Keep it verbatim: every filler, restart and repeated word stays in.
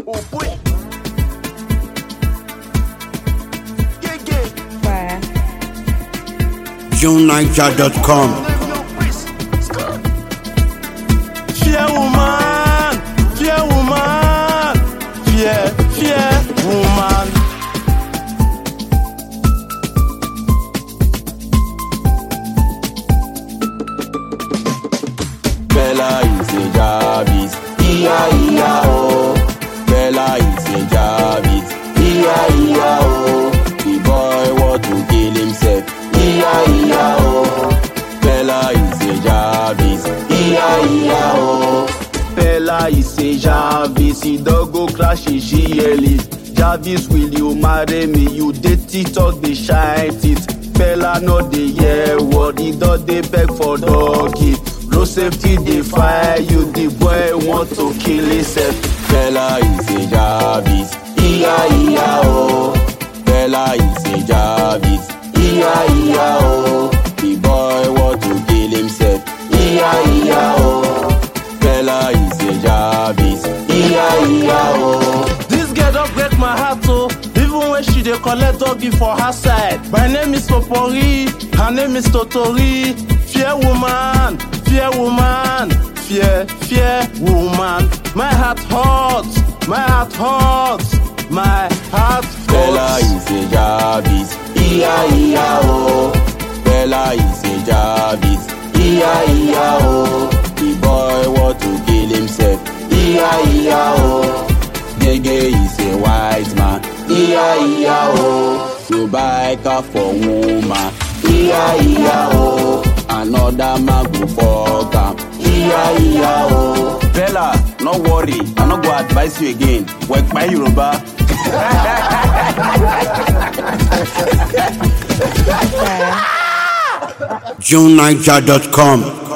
Oh boy. Yeah, yeah. Where? June Niger dot com. Fear woman, fear woman, fear, fear woman. Bella is a Jarvis, iya iya oh. Bella is a Jarvis, iya iya oh. The boy want to kill himself, iya iya oh. Bella is a Jarvis, iya iya oh. Bella is a Jarvis, he don't go crash his G L E. Jarvis, will you marry me? You dey TikTok, dey shine it. Bella no dey hear word, he don dey beg for doggy. No safety dey fire you, the boy want to kill himself. Bella is a Jarvis, iya iya oh. Bella is a Jarvis, iya iya oh. The boy want to kill himself, iya iya oh. Bella is a Jarvis, iya iya oh. This girl don break my heart oh. Even when she dey collect doggy for her side. My name is Popori, her name is Totori. Fear woman, fear woman, fear, fear woman. My heart hurts, my heart hurts, my heart hurts. Bella is a Jarvis, iya iya oh. Bella is a Jarvis, iya iya oh. The boy want to kill himself, iya iya oh. Gege is a wise man, iya iya oh. You buy car for woman, iya iya oh. Another man go fuck am, iya iya oh. Bella, no worry, I no go advise you again. Work by Yoruba. June Niger dot com.